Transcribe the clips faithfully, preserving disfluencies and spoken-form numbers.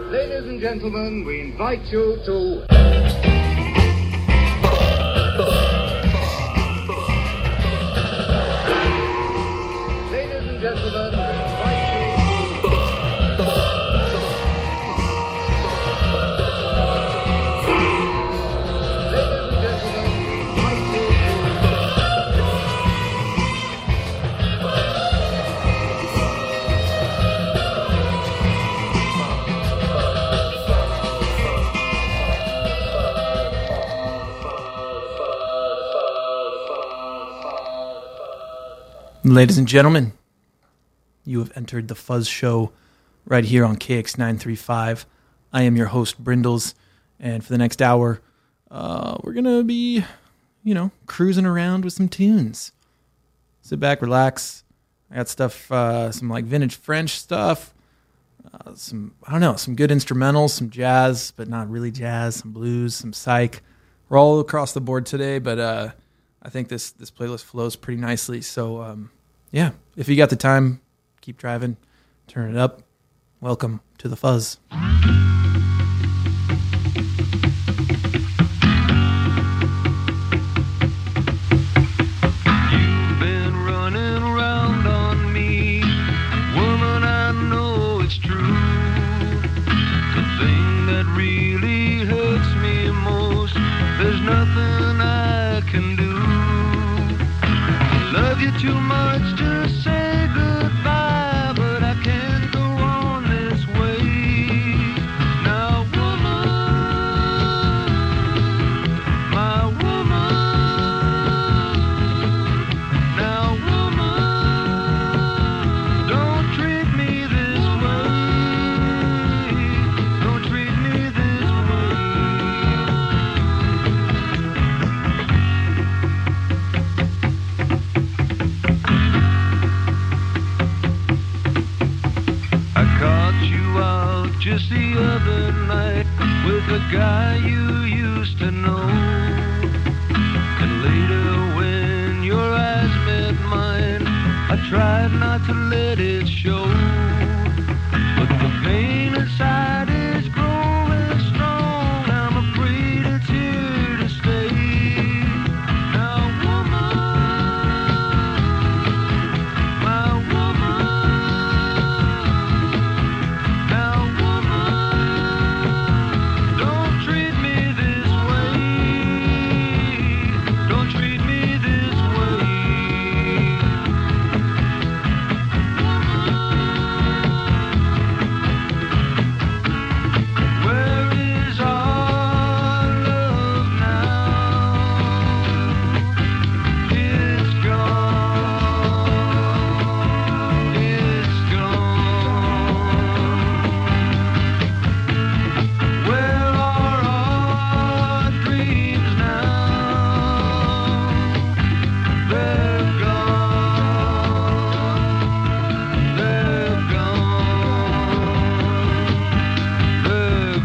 Ladies and gentlemen, we invite you to... Ladies and gentlemen, we invite you to... Ladies and gentlemen, we invite you Ladies and gentlemen, you have entered the Fuzz Show right here on K X nine thirty-five. I am your host, Brindles, and for the next hour, uh, we're going to be, you know, cruising around with some tunes. Sit back, relax. I got stuff, uh, some like vintage French stuff, uh, some, I don't know, some good instrumentals, some jazz, but not really jazz, some blues, some psych. We're all across the board today, but uh, I think this, this playlist flows pretty nicely, so... Um, Yeah, if you got the time, keep driving, turn it up. Welcome to the Fuzz. You've been running around on me, woman, I know it's true. The thing that really hurts me most, there's nothing I can do. Love you too much to say goodbye, but I can't go on this way. Now, woman, my woman, now, woman, don't treat me this way, don't treat me this way. I caught you out just the other night with a guy you used to know. And later when your eyes met mine, I tried not to let it show. But the pain inside is growing strong. I'm afraid it's here to stay. Now, woman, my woman, now, woman, don't treat me this way, don't treat me this way. Where is our love now? It's gone, it's gone. Where are our dreams now? They're gone, they're gone, they're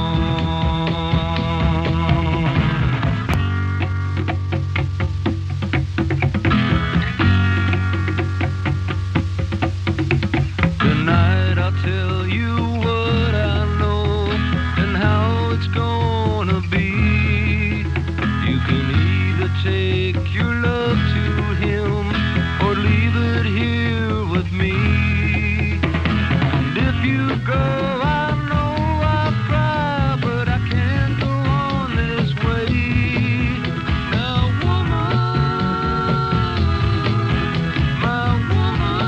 gone. Tonight I'll tell you what I know and how it's gonna be. You can either take your love to him or leave it here with me. And if you go, I know I'll cry, but I can't go on this way. Now, woman, my woman,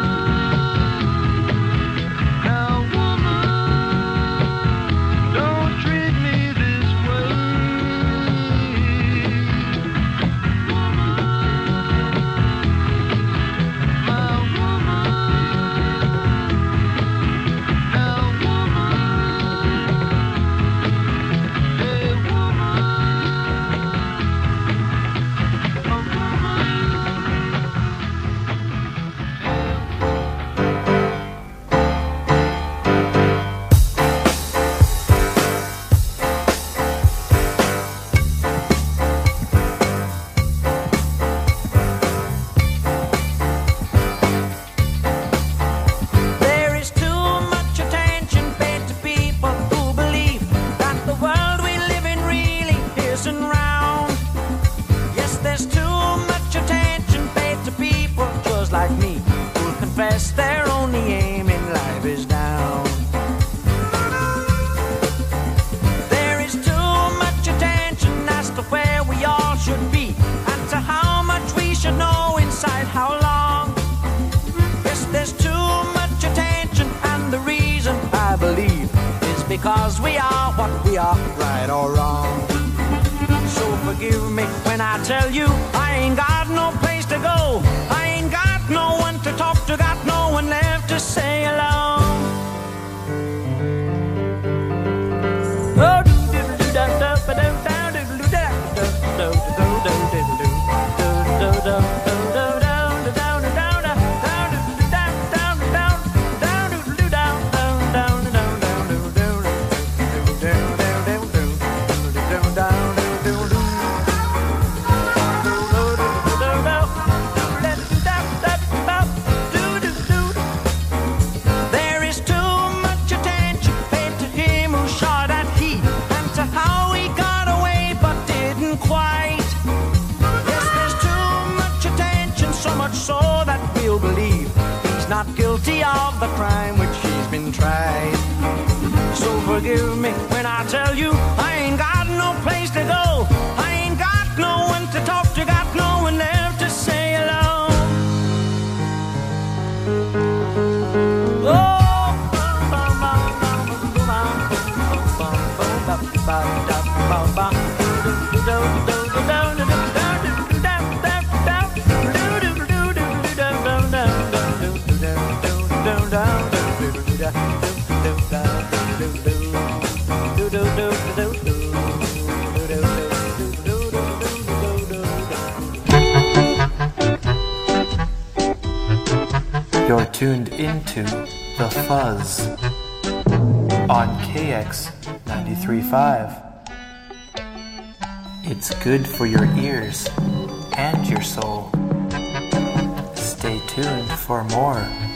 now, woman, don't treat me this way. Woman, my woman, now, woman, because we are what we are, right or wrong. So forgive me when I tell you I ain't got no place to go. I ain't got no one to talk to, got no one left to say hello. Oh, there is too much attention paid to him who shot at heat, and to how he got away but didn't quite. Yes, there's too much attention, so much so that we'll believe he's not guilty of the crime which he's been tried. So forgive me when I tell you I ain't got no place to go. I ain't got no one to talk to, got no one left to say hello. Oh, You're tuned into The Fuzz on K X ninety-three point five. It's good for your ears and your soul. Stay tuned for more.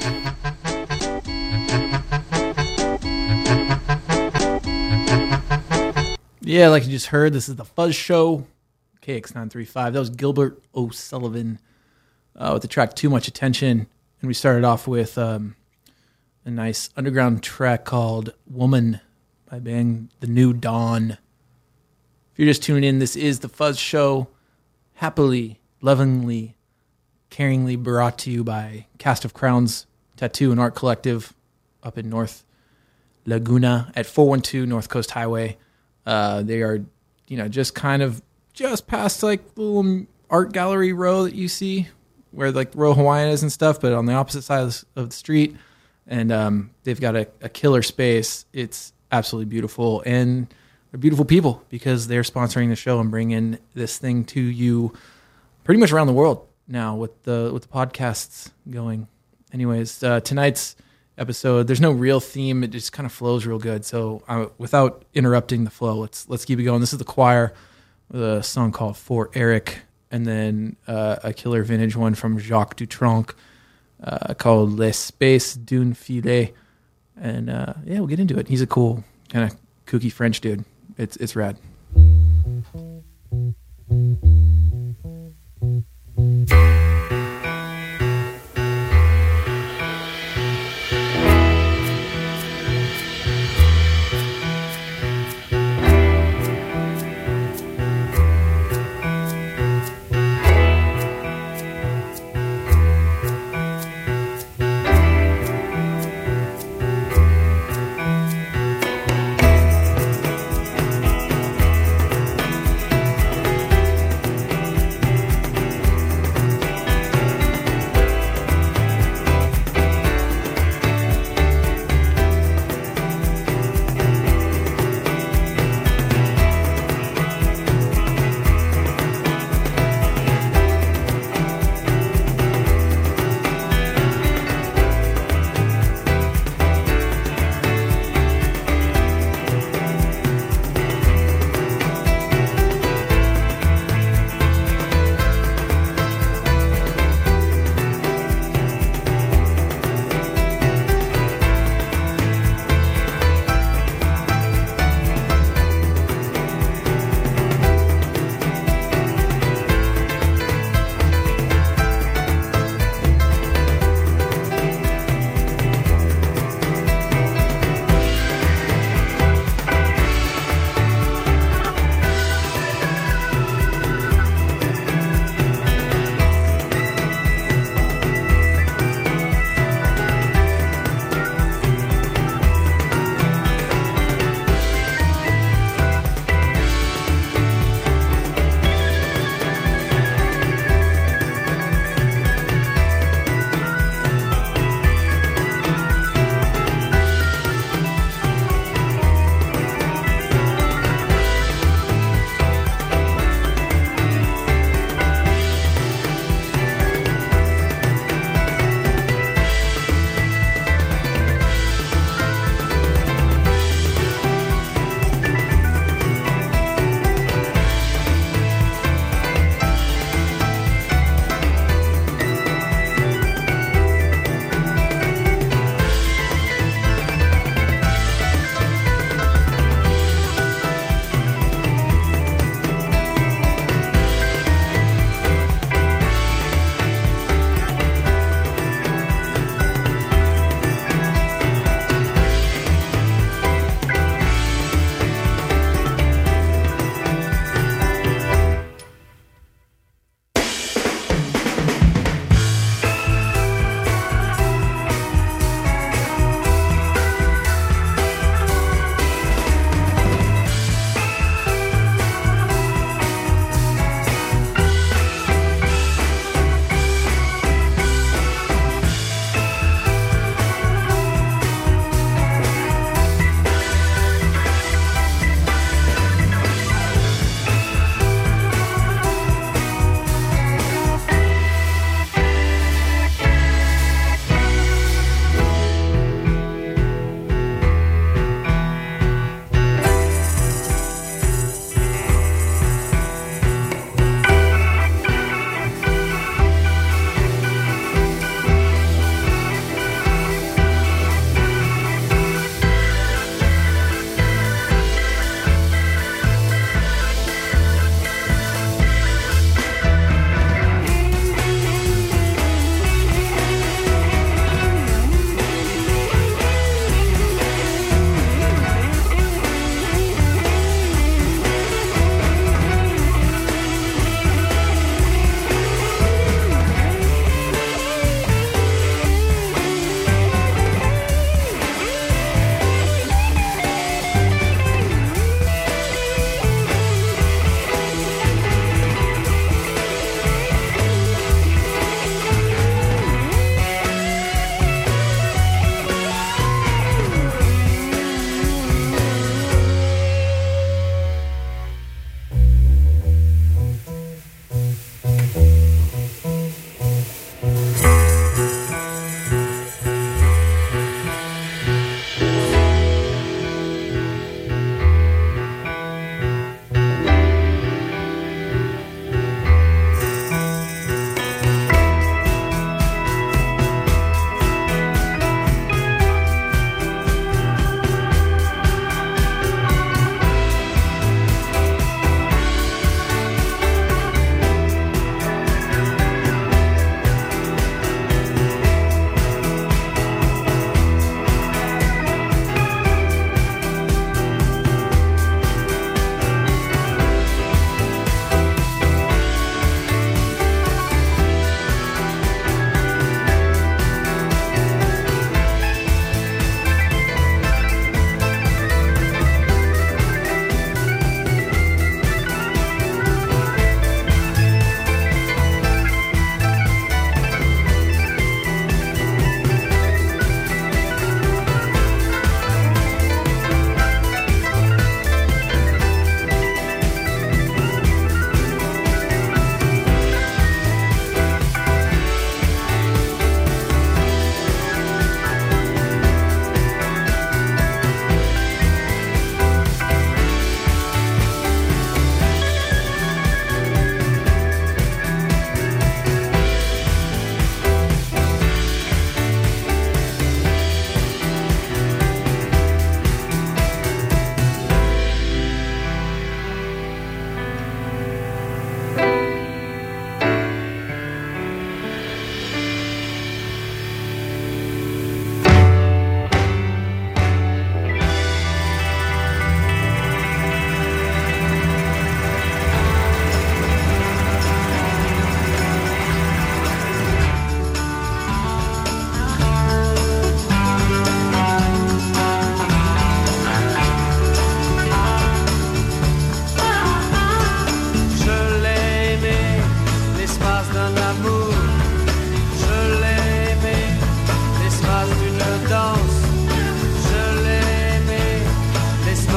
Yeah, like you just heard, this is The Fuzz Show, K X nine three five. That was Gilbert O'Sullivan uh, with the track Too Much Attention. And we started off with um, a nice underground track called Woman by band The New Dawn. If you're just tuning in, this is The Fuzz Show, happily, lovingly, caringly brought to you by Cast of Crowns Tattoo and Art Collective up in North Laguna at four one two North Coast Highway. Uh, they are, you know, just kind of just past like the little art gallery row that you see where like Royal Hawaiian is and stuff, but on the opposite side of the, of the street. And um, they've got a, a killer space. It's absolutely beautiful. And they're beautiful people because they're sponsoring the show and bringing this thing to you pretty much around the world now with the with the podcasts going. Anyways, uh, tonight's episode, there's no real theme. It just kind of flows real good. So uh, without interrupting the flow, let's let's keep it going. This is The Choir with a song called For Eric, and then uh, a killer vintage one from Jacques Dutronc uh, called L'Espace d'une Filet. And uh, yeah, we'll get into it. He's a cool, kind of kooky French dude. It's it's rad.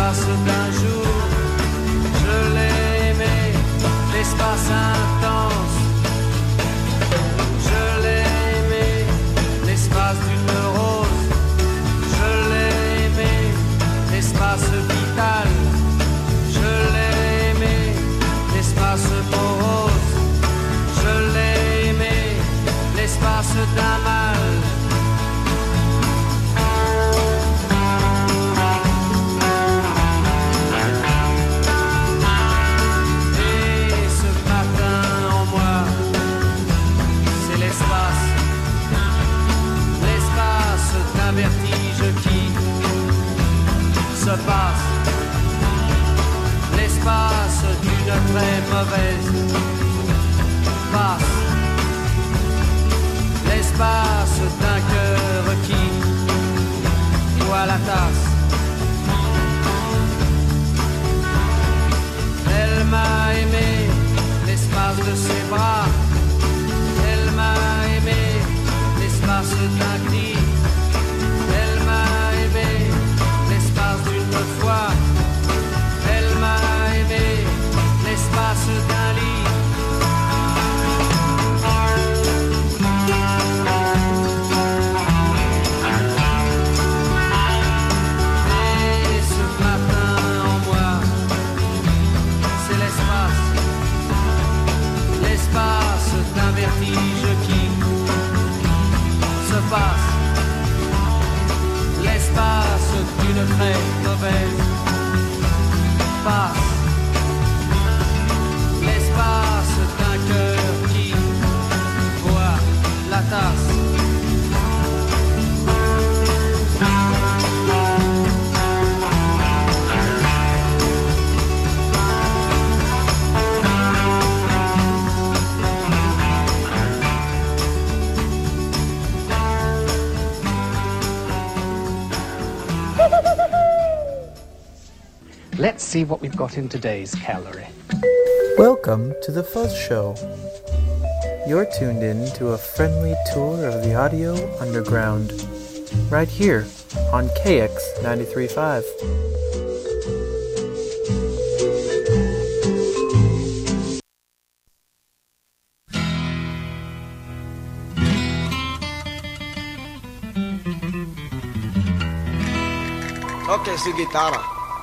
l'espace d'un jour. Je l'ai aimé, l'espace intense. Je l'ai aimé, l'espace d'une rose. Je l'ai aimé, l'espace vital. Je l'ai aimé, l'espace morose. Je l'ai aimé, l'espace d'un mal. Passe l'espace d'une très mauvaise passe l'espace d'un cœur qui boit la tasse. Elle m'a aimé l'espace de ses bras. Elle m'a aimé l'espace d'un cri. Elle m'a aimé l'espace d'une fois, elle m'a aimé l'espace d'un lit. Et ce matin en moi, c'est l'espace, l'espace d'un vertige qui se passe. L'espace d'une très mauvaise passe. L'espace d'un cœur qui boit la tasse. Let's see what we've got in today's calorie. Welcome to the Fuzz Show. You're tuned in to a friendly tour of the audio underground, right here on K X ninety-three point five. Toque su guitarra.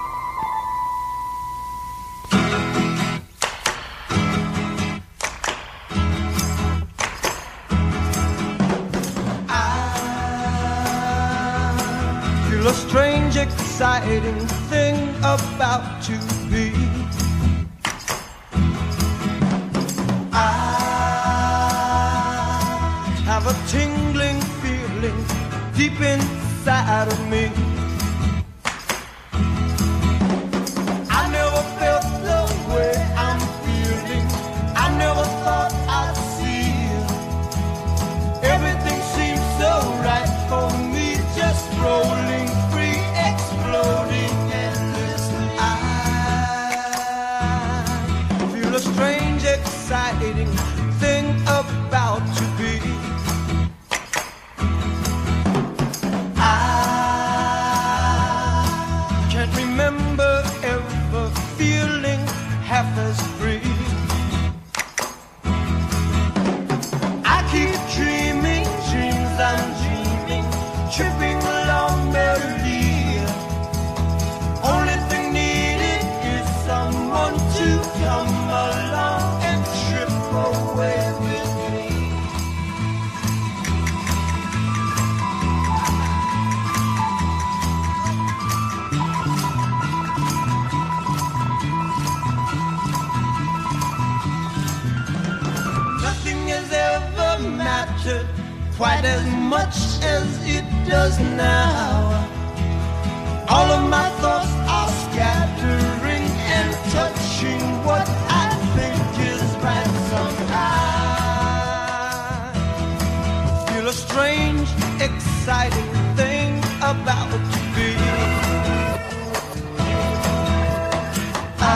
A strange, exciting thing about to be. I have a tingling feeling deep inside of me. I never felt the way I'm feeling. I never thought I'd see it. Everything seems so right for me, just rolling. A strange, exciting thing about to be. I can't remember ever feeling half as free. I keep dreaming dreams I'm dreaming, tripping along melody. Only thing needed is someone to come along and trip away with me. Nothing has ever mattered quite as much as it does now. All of my thoughts are scattering and touching what I think is right somehow. Feel a strange, exciting thing about to be. I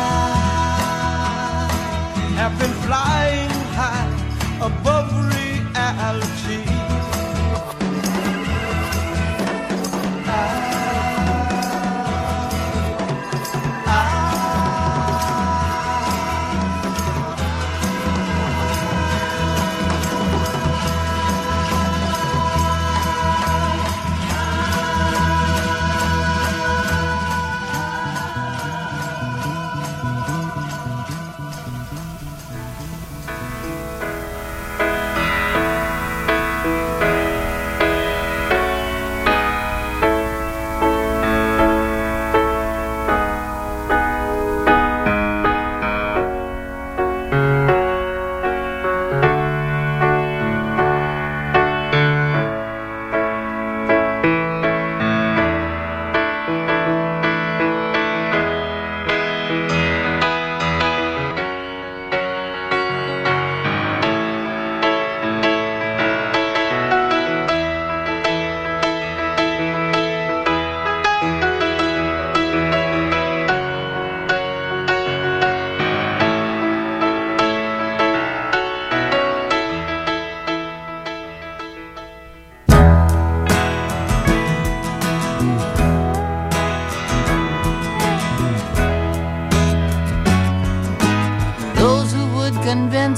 have been flying high above reality.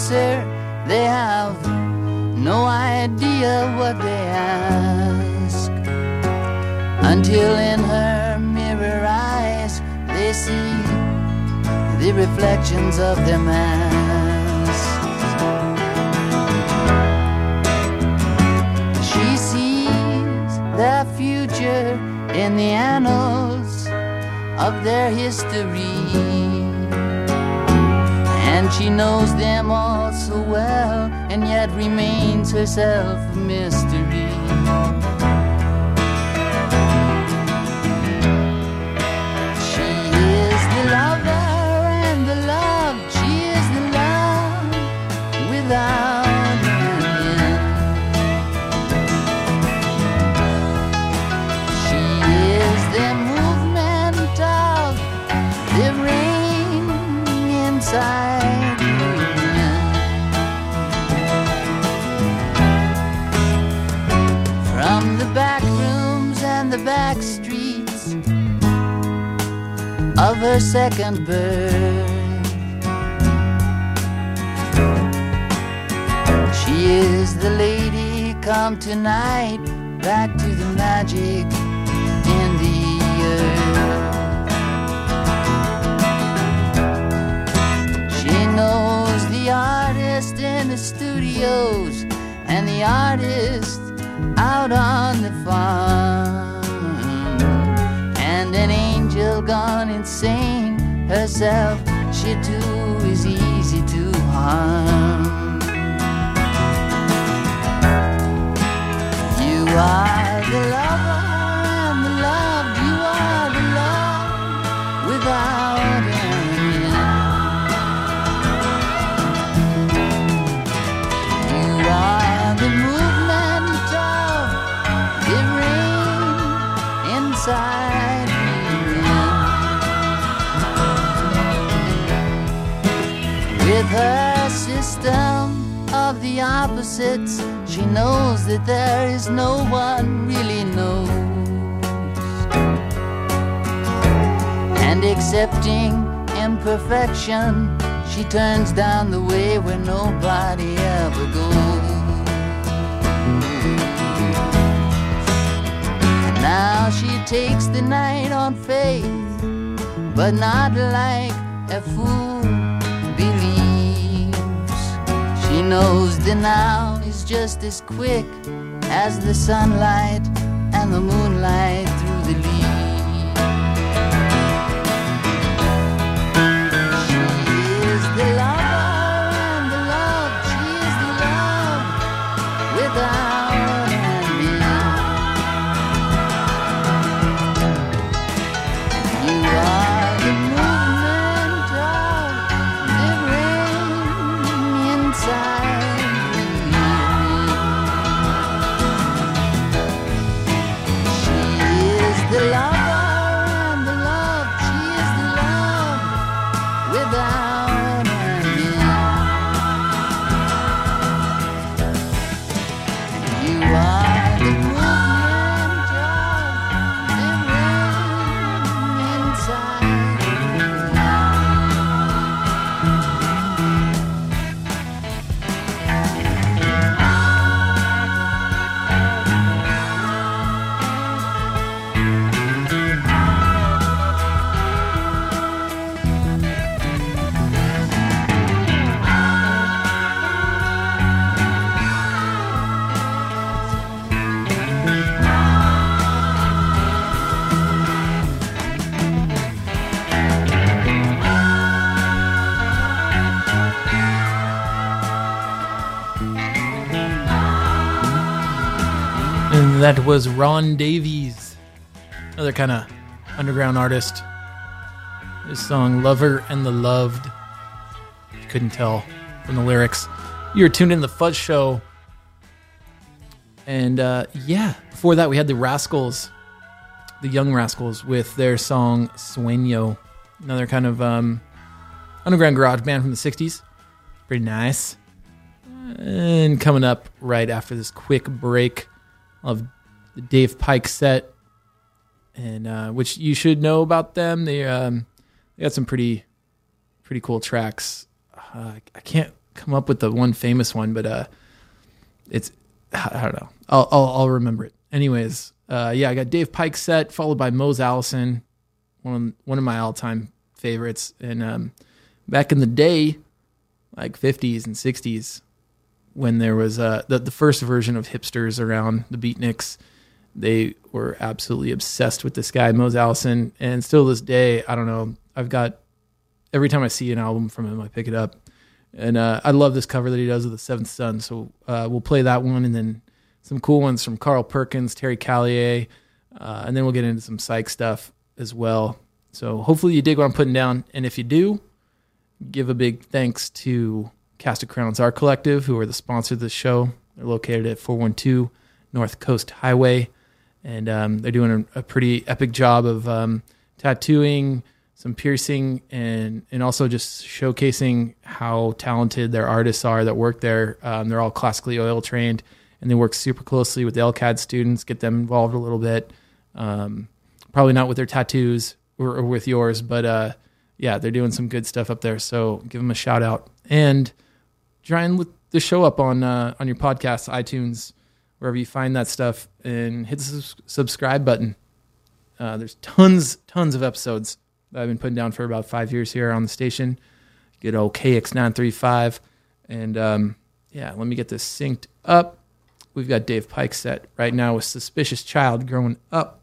answer, they have no idea what they ask. Until in her mirror eyes they see the reflections of their masks. She sees their future in the annals of their history, and she knows them all so well, and yet remains herself a mystery. She is the lover and the loved. She is the love without an end. She is the movement of the rain inside you. From the back rooms and the back streets of her second birth, she is the lady come tonight, back to the magic in the earth. She knows the artist in the studios and the artist out on the farm, and an angel gone insane herself, she too is easy to harm. You are the lover and the loved. You are the love without an end. You are the movement of the rain inside you. With her system of the opposites, she knows that there is no one really knows. And accepting imperfection, she turns down the way where nobody ever goes. And now she takes the night on faith, but not like a fool believes. She knows the now is just as quick as the sunlight and the moonlight through the leaves. She is the lover and the loved. She is the love without an end. You are the movement of the rain inside you. She is the lover and the loved. She is the love without an end. You are the movement of the rain inside you. And that was Ron Davies, another kind of underground artist. His song Lover and the Loved. You couldn't tell from the lyrics. You're tuned in to the Fuzz Show. And uh, yeah, before that we had the Rascals, the Young Rascals, with their song Sueño. Another kind of um, underground garage band from the sixties. Pretty nice. And coming up right after this quick break of the Dave Pike set, and uh, which you should know about them. They um, they got some pretty pretty cool tracks. Uh, I can't come up with the one famous one, but uh, it's I don't know. I'll I'll, I'll remember it. Anyways, uh, yeah, I got Dave Pike's set, followed by Mose Allison, one of, one of my all time favorites. And um, back in the day, like fifties and sixties, when there was uh, the the first version of hipsters around, the Beatniks, they were absolutely obsessed with this guy, Mose Allison, and still to this day, I don't know. I've got every time I see an album from him, I pick it up. And uh, I love this cover that he does of the Seventh Son. So uh, we'll play that one, and then some cool ones from Carl Perkins, Terry Callier, uh, and then we'll get into some psych stuff as well. So hopefully you dig what I'm putting down. And if you do, give a big thanks to Cast of Crowns Art Collective, who are the sponsor of the show. They're located at four one two North Coast Highway, and um, they're doing a, a pretty epic job of um, tattooing, some piercing, and and also just showcasing how talented their artists are that work there. Um, they're all classically oil trained, and they work super closely with the L C A D students, get them involved a little bit. Um, probably not with their tattoos or, or with yours, but uh, yeah, they're doing some good stuff up there. So give them a shout out, and try and look the show up on uh, on your podcast, iTunes, wherever you find that stuff, and hit the sus- subscribe button. Uh, there's tons, tons of episodes that I've been putting down for about five years here on the station. Good old K X nine thirty-five. And um, yeah, let me get this synced up. We've got Dave Pike set right now with Suspicious Child, Growing Up.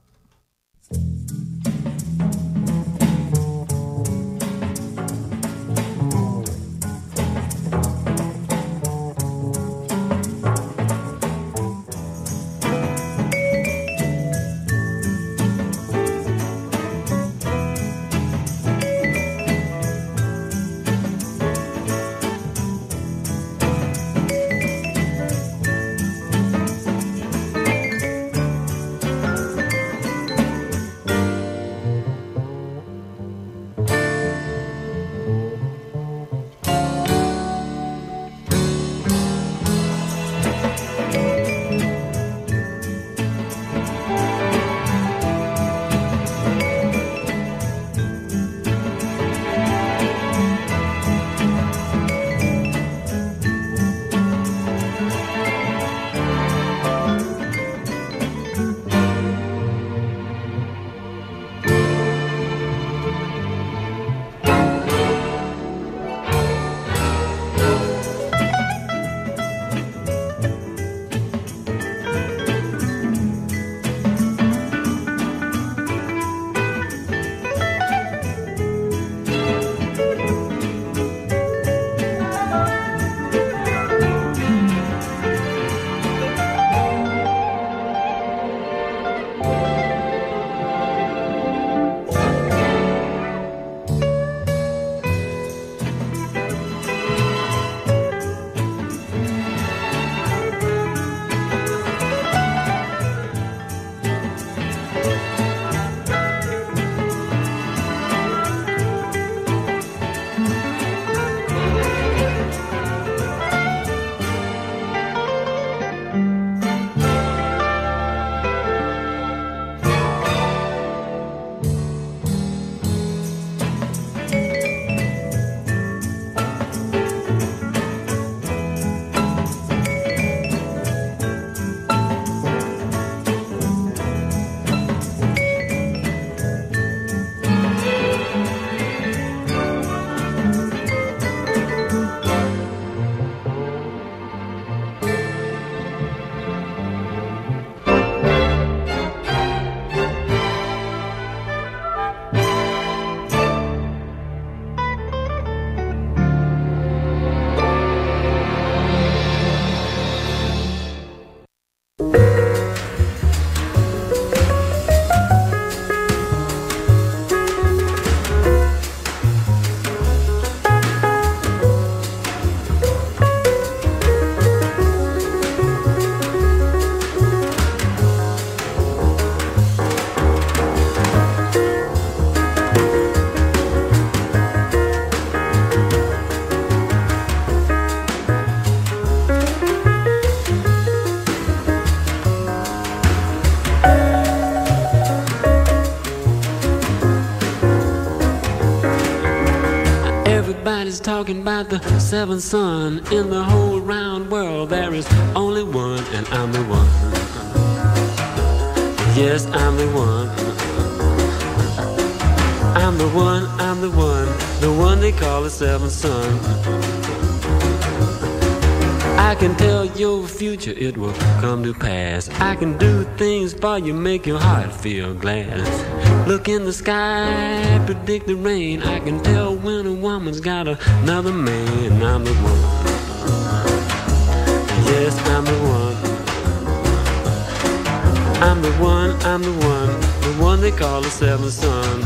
Everybody's talking about the seventh son. In the whole round world there is only one, and I'm the one. Yes, I'm the one. I'm the one, I'm the one, the one they call the seventh son. I can tell your future, it will come to pass. I can do things for you, make your heart feel glad. Look in the sky, predict the rain. I can tell when a woman's got another man. I'm the one. Yes, I'm the one. I'm the one, I'm the one, the one they call the seventh son.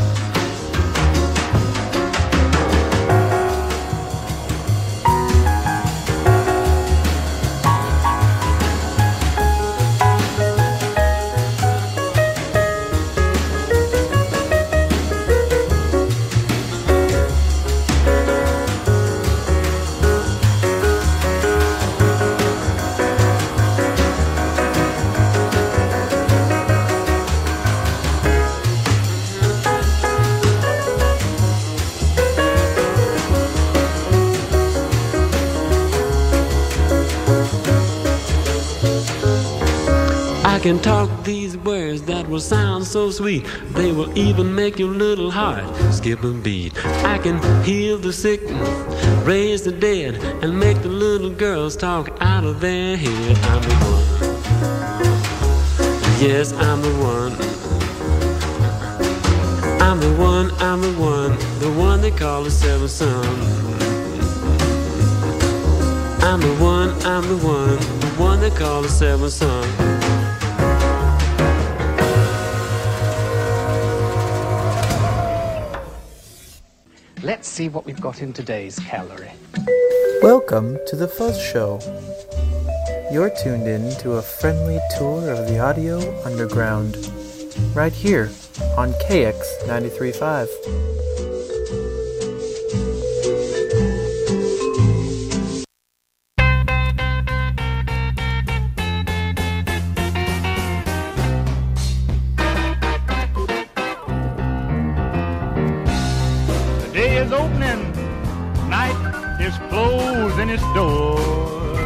I can talk these words that will sound so sweet. They will even make your little heart skip a beat. I can heal the sick, raise the dead, and make the little girls talk out of their head. I'm the one. Yes, I'm the one. I'm the one, I'm the one, the one they call the seventh son. I'm the one, I'm the one, the one they call the seventh son. Let's see what we've got in today's calorie. Welcome to the Fuzz Show. You're tuned in to a friendly tour of the audio underground, right here on K X ninety-three point five. Closing its doors,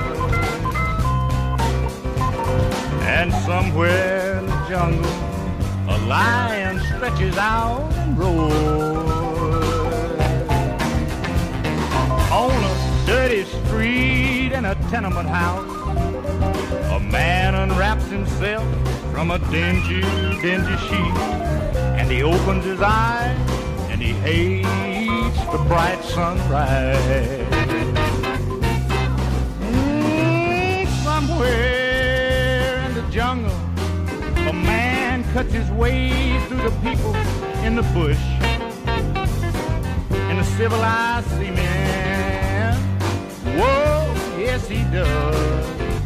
and somewhere in the jungle a lion stretches out and roars. On a dirty street in a tenement house, a man unwraps himself from a dingy, dingy sheet, and he opens his eyes and he hates the bright sunrise. Somewhere in the jungle, a man cuts his way through the people in the bush, and the civilized seaman, whoa, yes he does.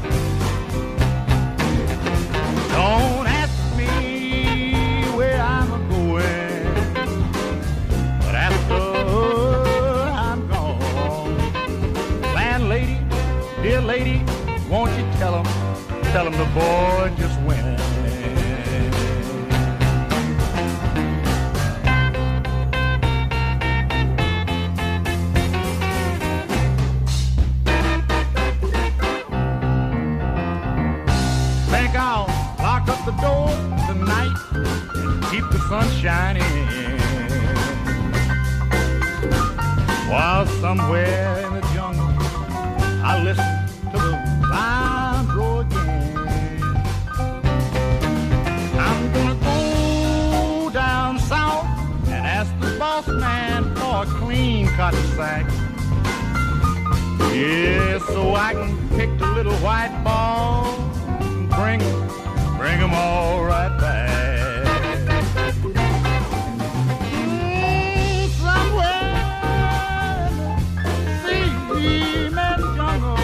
Don't ask me where I'm going, but after I'm gone, landlady, dear lady, won't you tell him, tell him the boy just went. Think I'll lock up the door tonight and keep the sun shining, while somewhere in the jungle I listen to the lion roar again. I'm gonna go down south and ask the boss man for a clean cotton sack. Yeah, so I can pick the little white balls and bring them, bring them all right back. Mm, somewhere in the cement jungle,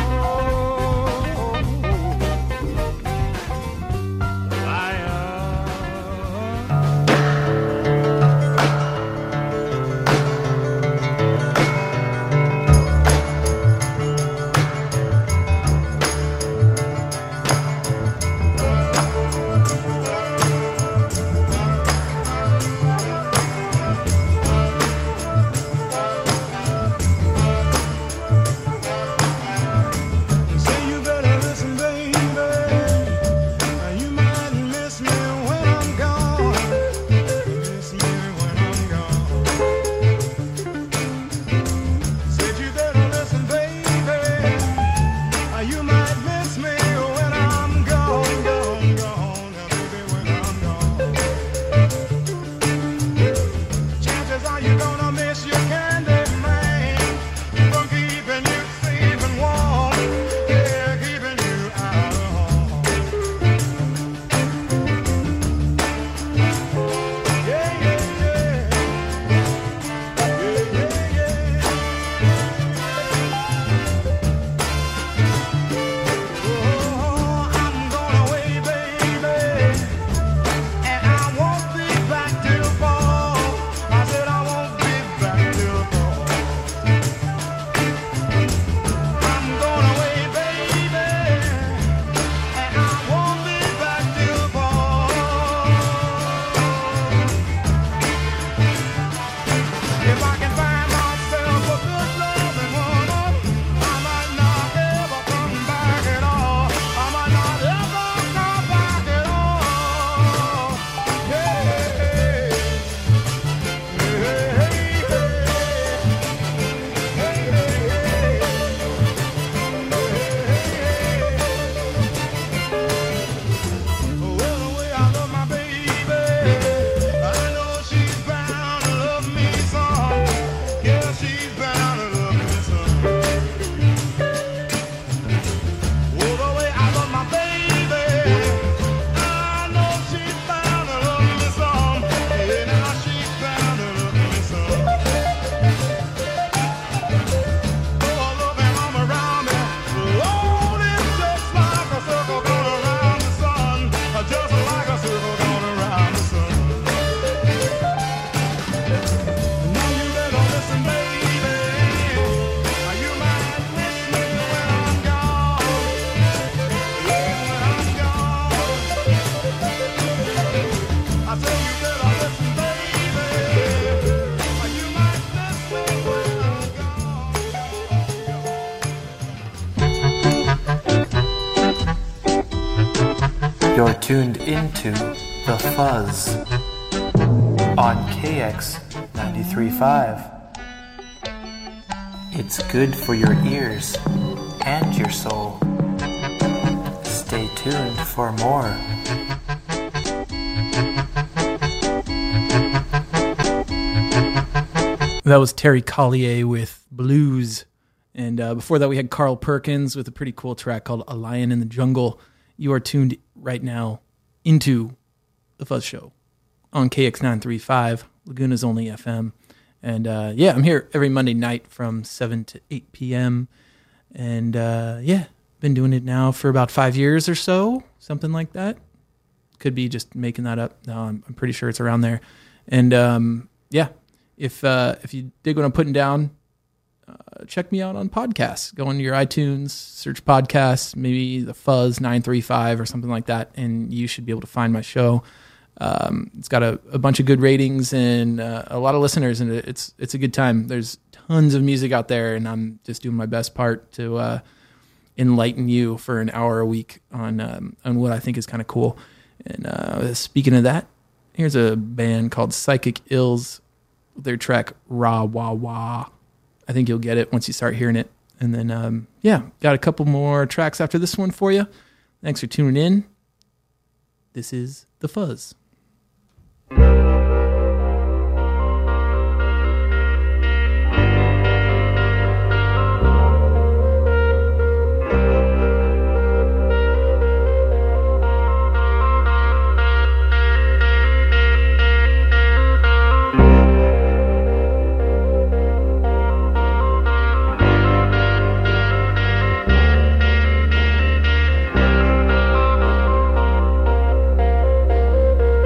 tuned into The Fuzz on K X ninety-three point five. It's good for your ears and your soul. Stay tuned for more. That was Terry Collier with Blues. And uh, before that, we had Carl Perkins with a pretty cool track called A Lion in the Jungle. You are tuned right now into The Fuzz Show on K X nine three five, Laguna's only F M. And uh, yeah, I'm here every Monday night from seven to eight p.m. And uh, yeah, been doing it now for about five years or so, something like that. Could be just making that up. No, I'm, I'm pretty sure it's around there. And um, yeah, if uh, if you dig what I'm putting down, uh, check me out on podcasts. Go into your iTunes, search podcasts, maybe The Fuzz nine three five or something like that, and you should be able to find my show. Um, it's got a, a bunch of good ratings and uh, a lot of listeners, and it's it's a good time. There's tons of music out there, and I'm just doing my best part to uh, enlighten you for an hour a week on um, on what I think is kind of cool. And uh, speaking of that, here's a band called Psychic Ills with their track Rah Wah Wah. I think you'll get it once you start hearing it. And then, um, yeah, got a couple more tracks after this one for you. Thanks for tuning in. This is The Fuzz. Thank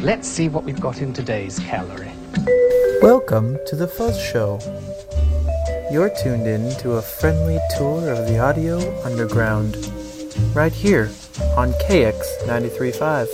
Let's see what we've got in today's calorie. Welcome to the Fuzz Show. You're tuned in to a friendly tour of the audio underground, right here on K X ninety-three point five.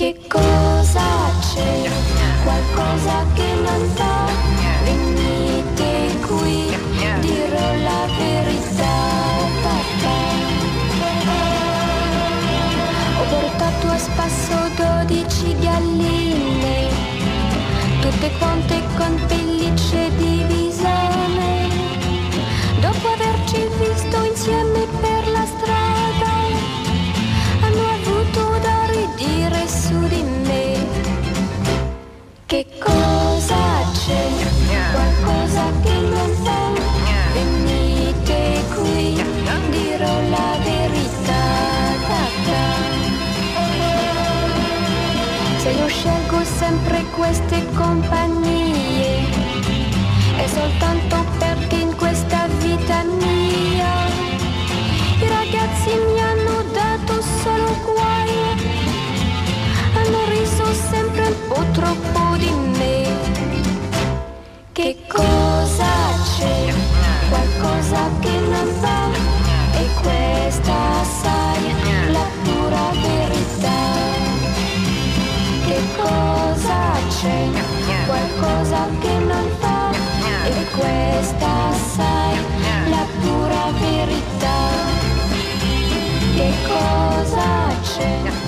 Che cosa c'è? Qualcosa che non va? Venite qui, dirò la verità, papà. Ho portato a spasso dodici galline, tutte quante con pellicce di visone. Dopo averci visto insieme per la strada, hanno avuto da ridire su di me. Che cosa c'è? Qualcosa che non va? Venite qui, dirò la verità, tata. Se io scelgo sempre queste compagnie, è soltanto perché in questa vita mia i ragazzi mi hanno dato solo guai, hanno riso sempre un po' troppo di me. Che cosa c'è? Qualcosa che non va, e questa sai la pura verità. Che cosa c'è? Qualcosa che non va, e questa sai la pura verità. Che cosa c'è?